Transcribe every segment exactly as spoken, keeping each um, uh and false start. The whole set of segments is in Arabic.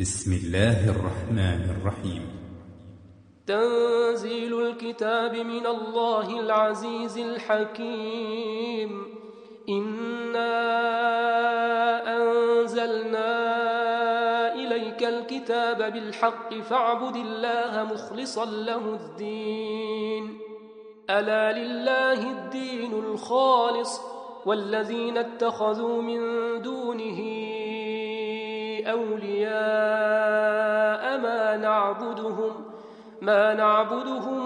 بسم الله الرحمن الرحيم. تنزيل الكتاب من الله العزيز الحكيم. إنا أنزلنا إليك الكتاب بالحق فاعبد الله مخلصا له الدين. ألا لله الدين الخالص والذين اتخذوا من دونه أولياء ما نعبدهم ما نعبدهم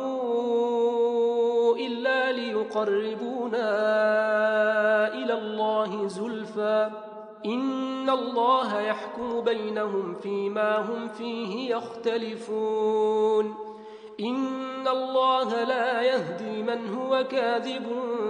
إلا ليقربونا إلى الله زلفى إن الله يحكم بينهم فيما هم فيه يختلفون. إن الله لا يهدي من هو كاذب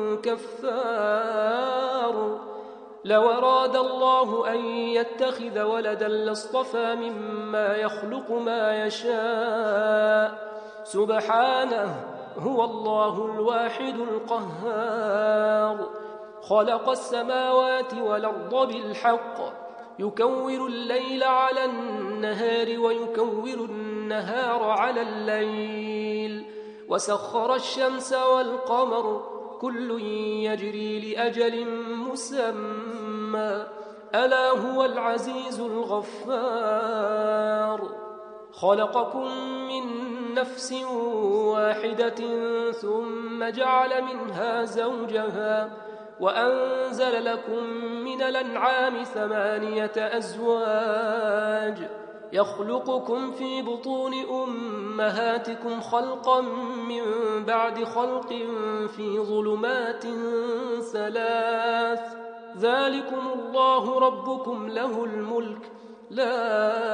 كفار. لو أراد الله أن يتخذ ولدا لاصطفى مما يخلق ما يشاء سبحانه هو الله الواحد القهار. خلق السماوات والأرض بالحق يكور الليل على النهار ويكور النهار على الليل وسخر الشمس والقمر كل يجري لأجل مسمى ألا هو العزيز الغفار. خلقكم من نفس واحدة ثم جعل منها زوجها وأنزل لكم من الأنعام ثمانية أزواج يخلقكم في بطون أمهاتكم خلقا من بعد خلق في ظلمات ثلاث ذلكم الله ربكم له الملك لا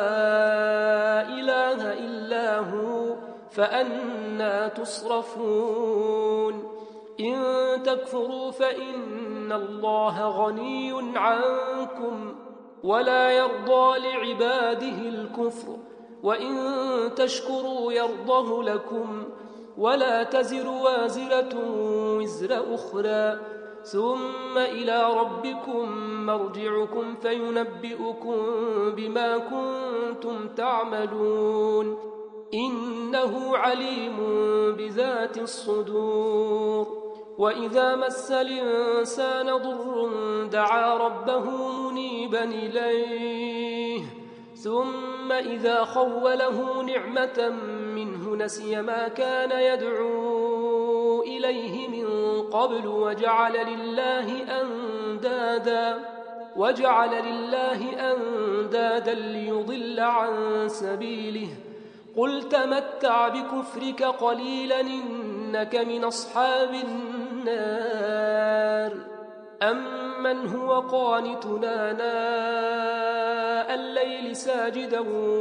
إله إلا هو فأنى تصرفون. إن تكفروا فإن الله غني عنكم ولا يرضى لعباده الكفر وإن تشكروا يرضه لكم ولا تزر وازرة وزر أخرى ثم إلى ربكم مرجعكم فينبئكم بما كنتم تعملون إنه عليم بذات الصدور. وإذا مس الإنسان ضر دعا ربه منيبا إليه ثم إذا خوله نعمة منه نسي ما كان يدعو إليه من قبل وجعل لله أندادا وجعل لله أندادا ليضل عن سبيله قل تمتع بكفرك قليلا إنك من أصحاب النار. أمن هو قانتنا آناء الليل ساجدا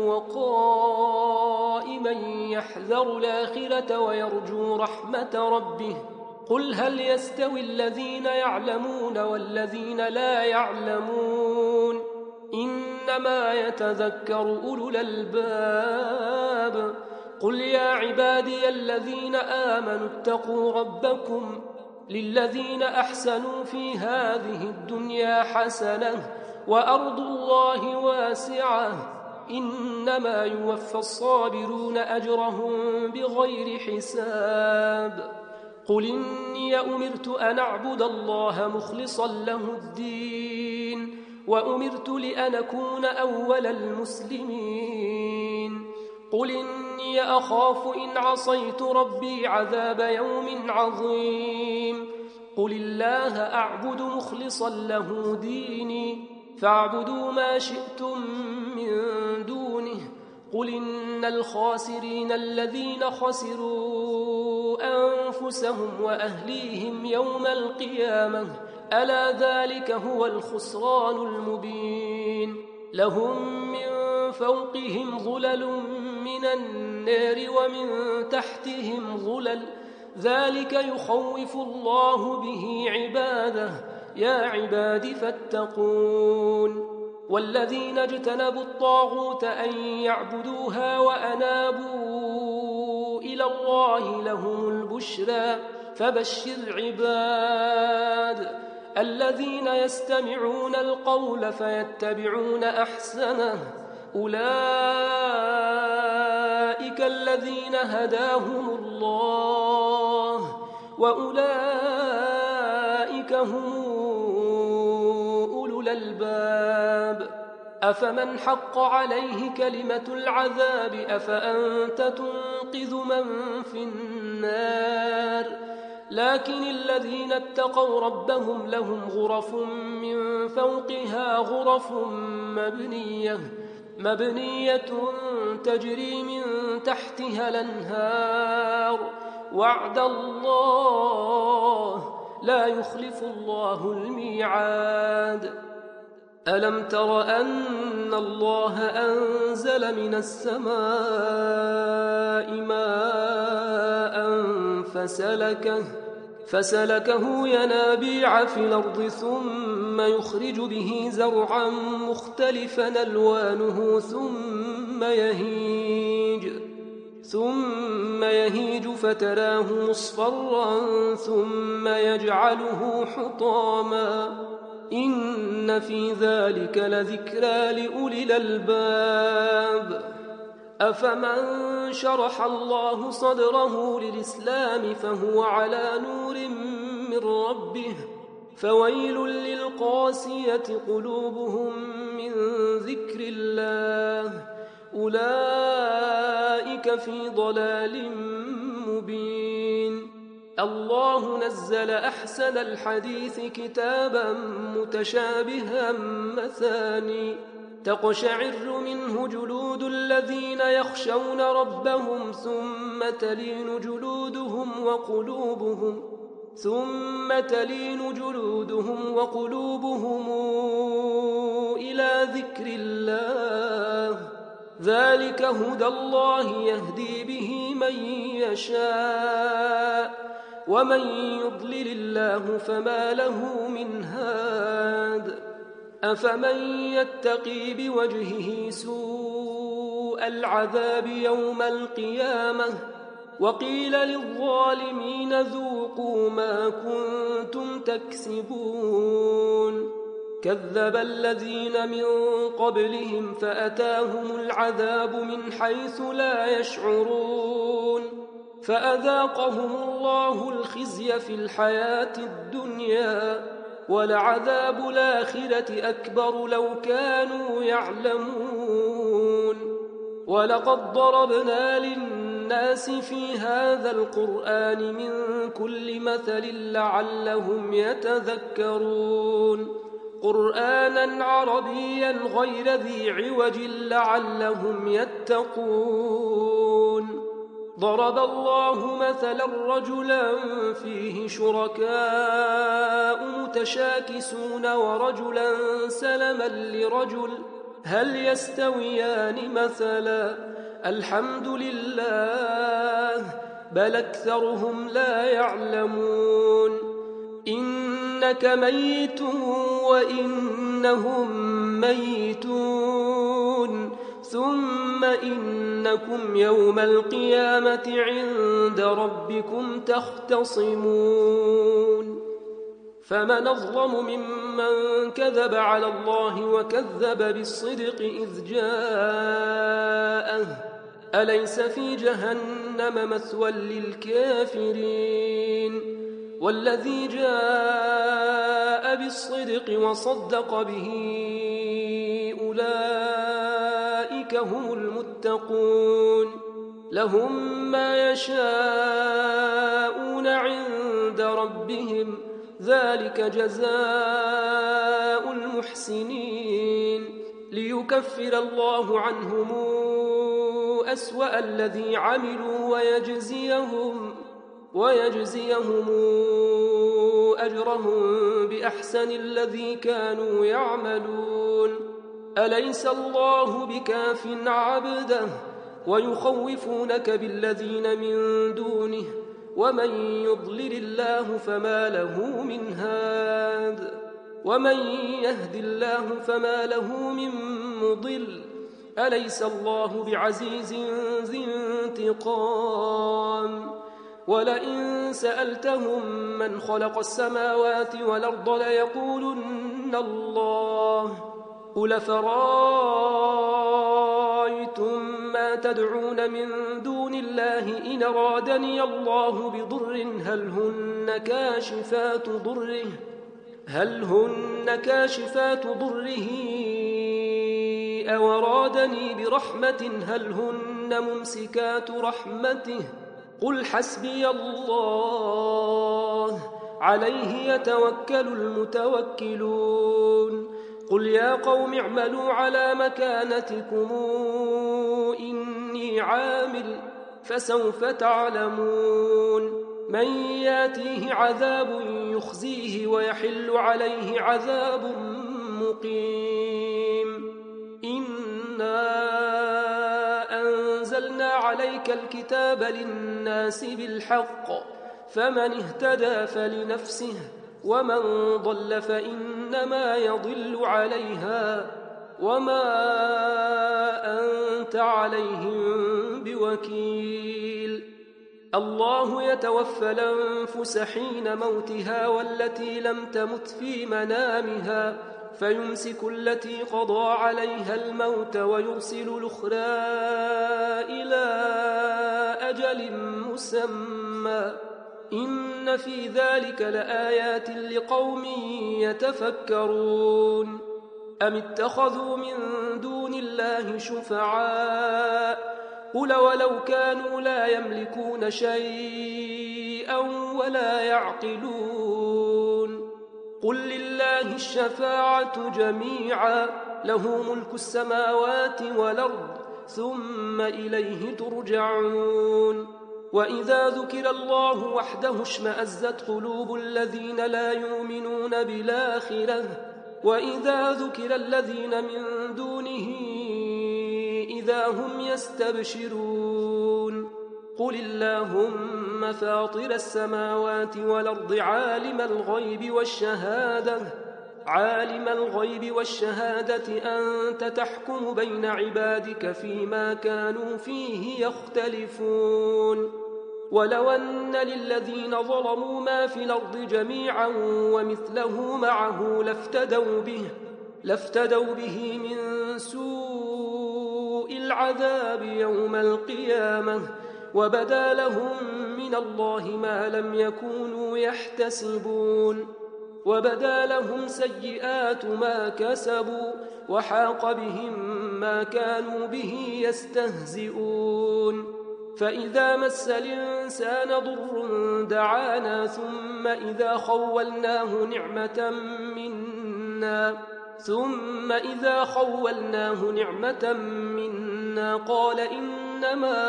وقائما يحذر الآخرة ويرجو رحمة ربه قل هل يستوي الذين يعلمون والذين لا يعلمون إنما يتذكر أولو الألباب. قل يا عبادي الذين آمنوا اتقوا ربكم للذين أحسنوا في هذه الدنيا حسنة وأرض الله واسعة إنما يوفى الصابرون أجرهم بغير حساب. قل إني أمرت أن أعبد الله مخلصا له الدين وأمرت لأن أكون أول المسلمين. قل إني أخاف إن عصيت ربي عذاب يوم عظيم. قل الله أعبد مخلصا له ديني فاعبدوا ما شئتم من دونه. قل إن الخاسرين الذين خسروا أنفسهم وأهليهم يوم القيامة ألا ذلك هو الخسران المبين. لهم من فوقهم ظلل من النار ومن تحتهم ظلل ذلك يخوف الله به عباده يا عباد فاتقون. والذين اجتنبوا الطاغوت أن يعبدوها وأنابوا إلى الله لهم البشرى فبشر عباد الذين يستمعون القول فيتبعون أحسنه أولئك أولئك الذين هداهم الله وأولئك هم أولو الألباب أفمن حق عليه كلمة العذاب أفأنت تنقذ من في النار لكن الذين اتقوا ربهم لهم غرف من فوقها غرف مبنية مبنية تجري من تحتها الأنهار وعد الله لا يخلف الله الميعاد ألم تر أن الله أنزل من السماء ماء فسلكه فسلكه ينابيع في الأرض ثم يخرج به زرعا مختلفا ألوانه ثم يهيج ثم يهيج فتراه مصفرا ثم يجعله حطاما إن في ذلك لذكرى لأولي الألباب أفمن شرح الله صدره للإسلام فهو على نور من ربه فويل للقاسية قلوبهم من ذكر الله أولئك في ضلال مبين الله نزل أحسن الحديث كتابا متشابها مثاني تقشعر منه جلود الذين يخشون ربهم ثم تلين جلودهم وقلوبهم ثم تلين جلودهم وقلوبهم إلى ذكر الله ذلك هدى الله يهدي به من يشاء ومن يضلل الله فما له من هاد أفمن يتقي بوجهه سوء العذاب يوم القيامة وقيل للظالمين ذوقوا ما كنتم تكسبون كذب الذين من قبلهم فأتاهم العذاب من حيث لا يشعرون فأذاقهم الله الخزي في الحياة الدنيا ولعذاب الآخرة أكبر لو كانوا يعلمون ولقد ضربنا للناس في هذا القرآن من كل مثل لعلهم يتذكرون قرآنا عربيا غير ذي عوج لعلهم يتقون ضرب الله مثلا رجلا فيه شركاء متشاكسون ورجلا سلما لرجل هل يستويان مثلا الحمد لله بل أكثرهم لا يعلمون إنك ميت وإنهم ميتون ثم إنكم يوم القيامة عند ربكم تختصمون فمن أظلم ممن كذب على الله وكذب بالصدق إذ جاءه أليس في جهنم مثوى للكافرين والذي جاء بالصدق وصدق به أولئك هم المتقون لهم ما يشاءون عند ربهم ذلك جزاء المحسنين ليكفر الله عنهم أسوأ الذي عملوا ويجزيهم ويجزيهم أجرهم بأحسن الذي كانوا يعملون أليس الله بكاف عبده ويخوفونك بالذين من دونه ومن يضلل الله فما له من هاد ومن يهد الله فما له من مضل أليس الله بعزيز ذي انتقام ولئن سألتهم من خلق السماوات والأرض ليقولن الله قل فرأيتم أشركتم ما تدعون من دون الله إن أرادني الله بضر هل هن كاشفات ضره هل هن كاشفات ضره أو أرادني برحمة هل هن ممسكات رحمته قل حسبي الله عليه يتوكل المتوكلون قل يا قوم اعملوا على مكانتكم إني عامل فسوف تعلمون من ياتيه عذاب يخزيه ويحل عليه عذاب مقيم إنا أنزلنا عليك الكتاب للناس بالحق فمن اهتدى فلنفسه ومن ضل فإنما يضل عليها وما أنت عليهم بوكيل الله يتوفى الأنفس حين موتها والتي لم تمت في منامها فيمسك التي قضى عليها الموت ويرسل الأخرى إلى أجل مسمى إن في ذلك لآيات لقوم يتفكرون أم اتخذوا من دون الله شفعاء قل ولو كانوا لا يملكون شيئا ولا يعقلون قل لله الشفاعة جميعا له ملك السماوات والأرض ثم إليه ترجعون وإذا ذكر الله وحده اشمأزت قلوب الذين لا يؤمنون بالآخرة وإذا ذكر الذين من دونه إذا هم يستبشرون قل اللهم فاطر السماوات والأرض عالم الغيب والشهادة عالم الغيب والشهادة أنت تحكم بين عبادك فيما كانوا فيه يختلفون ولو أن للذين ظلموا ما في الأرض جميعا ومثله معه لافتدوا به لافتدوا به من سوء العذاب يوم القيامة وبدا لهم من الله ما لم يكونوا يحتسبون وبدا لهم سيئات ما كسبوا وحاق بهم ما كانوا به يستهزئون فإذا مس الإنسان ضر دعانا ثم إذا خولناه نعمة منا ثم إذا خولناه نعمة منا قال إنما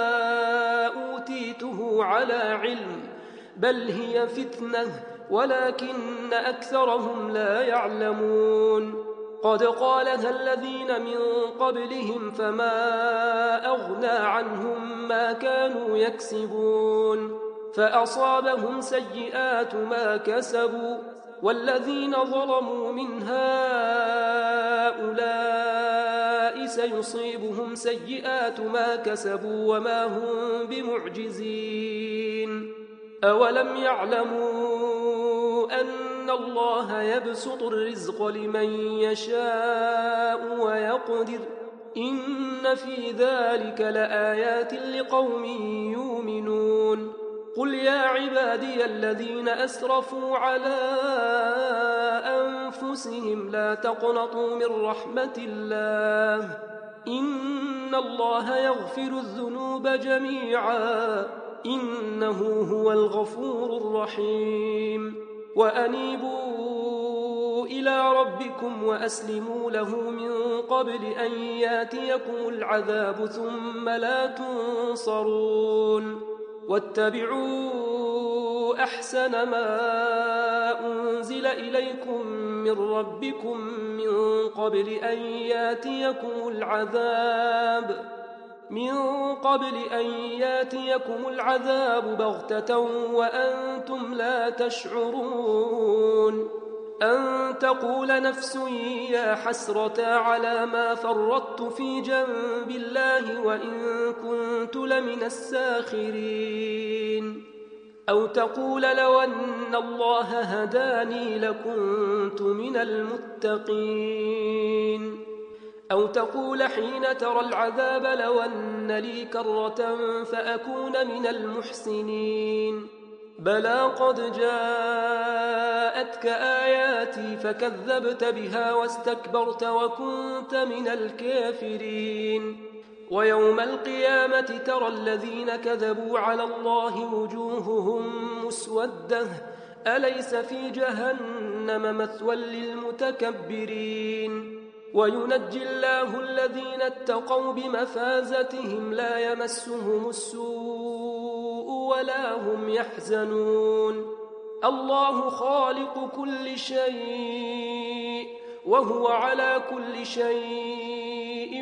أوتيته على علم بل هي فتنة ولكن أكثرهم لا يعلمون قد قالها الذين من قبلهم فما أغنى عنهم ما كانوا يكسبون فأصابهم سيئات ما كسبوا والذين ظلموا من هؤلاء سيصيبهم سيئات ما كسبوا وما هم بمعجزين أولم يعلموا أن الله يبسط الرزق لمن يشاء ويقدر إن في ذلك لآيات لقوم يؤمنون قل يا عبادي الذين أسرفوا على أنفسهم لا تقنطوا من رحمة الله إن الله يغفر الذنوب جميعا إنه هو الغفور الرحيم وأنيبوا إلى ربكم وأسلموا له من قبل أن ياتيكم العذاب ثم لا تنصرون واتبعوا أحسن ما أنزل إليكم من ربكم من قبل أن ياتيكم العذاب من قبل أن ياتيكم العذاب بغتة وأنتم لا تشعرون أن تقول نفس يا حسرة على ما فرطت في جنب الله وإن كنت لمن الساخرين أو تقول لو أن الله هداني لكنت من المتقين أو تقول حين ترى العذاب لو أن لي كرة فأكون من المحسنين بلى قد جاءتك آياتي فكذبت بها واستكبرت وكنت من الكافرين ويوم القيامة ترى الذين كذبوا على الله وجوههم مسودة أليس في جهنم مثوى للمتكبرين وينجي الله الذين اتقوا بمفازتهم لا يمسهم السوء ولا هم يحزنون الله خالق كل شيء وهو على كل شيء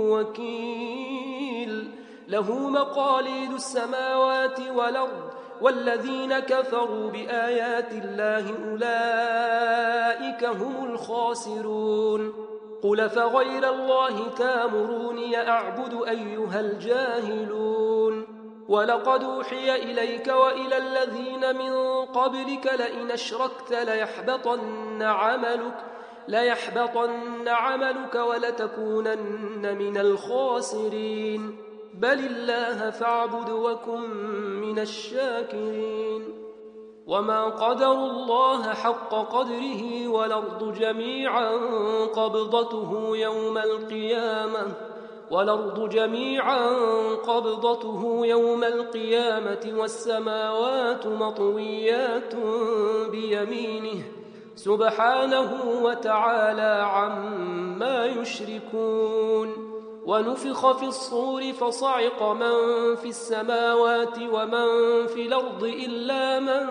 وكيل له مقاليد السماوات والأرض والذين كفروا بآيات الله أولئك هم الخاسرون قل فغير الله تامروني أعبد أيها الجاهلون ولقد أوحي إليك وإلى الذين من قبلك لئن أشركت ليحبطن عملك ليحبطن عملك ولتكونن من الخاسرين بل الله فاعبد وكن من الشاكرين وما قدروا الله حق قدره والأرض جميعا قبضته يوم القيامة والأرض جميعا قبضته يوم القيامة والسماوات مطويات بيمينه سبحانه وتعالى عما يشركون ونفخ في الصور فصعق من في السماوات ومن في الأرض إلا من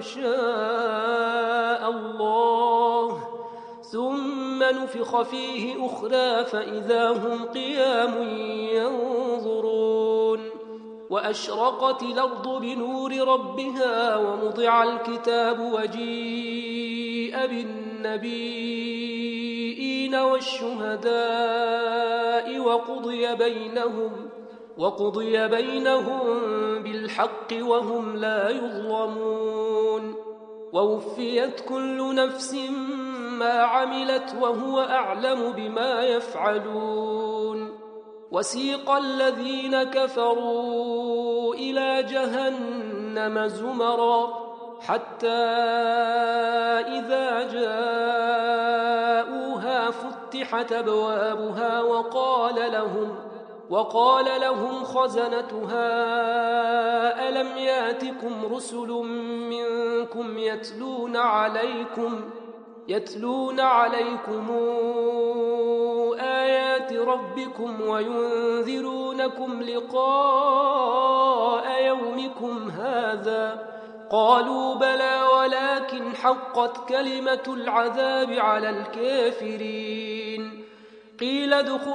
شاء الله ثم نفخ فيه أخرى فإذا هم قيام ينظرون وأشرقت الأرض بنور ربها ووضع الكتاب وجيء بالنبيين والشهداء وقضي بينهم وقضي بينهم بالحق وهم لا يظلمون ووفيت كل نفس ما عملت وهو أعلم بما يفعلون وسيق الذين كفروا إلى جهنم زمرا حتى إذا جاءوها فتحت أبوابها وقال لهم وقال لهم خزنتها ألم ياتكم رسل منكم يتلون عليكم يتلون عليكم آيات ربكم وينذرونكم لقاء يومكم هذا قالوا بلى ولكن حقت كلمة العذاب على الكافرين قيل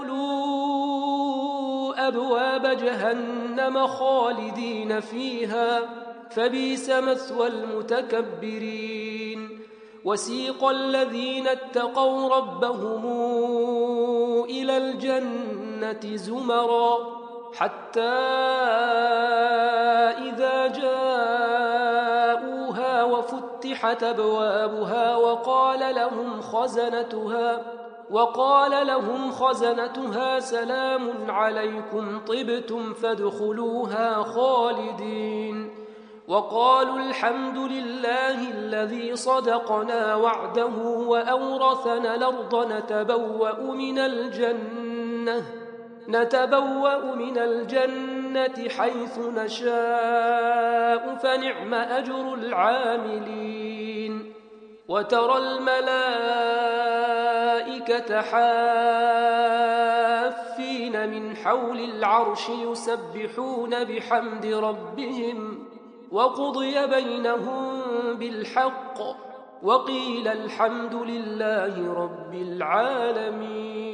ادخلوا أبواب جهنم خالدين فيها فبئس مثوى المتكبرين وسيق الذين اتقوا ربهم إلى الجنة زمرا حتى إذا جاءوها وفتحت أبوابها وقال لهم خزنتها وقال لهم خزنتها سلام عليكم طبتم فادخلوها خالدين وقالوا الحمد لله الذي صدقنا وعده وأورثنا الأرض نتبوأ من الجنة نتبوأ من الجنة حيث نشاء فنعم أجر العاملين وترى الملائكة حافين من حول العرش يسبحون بحمد ربهم وقضي بينهم بالحق وقيل الحمد لله رب العالمين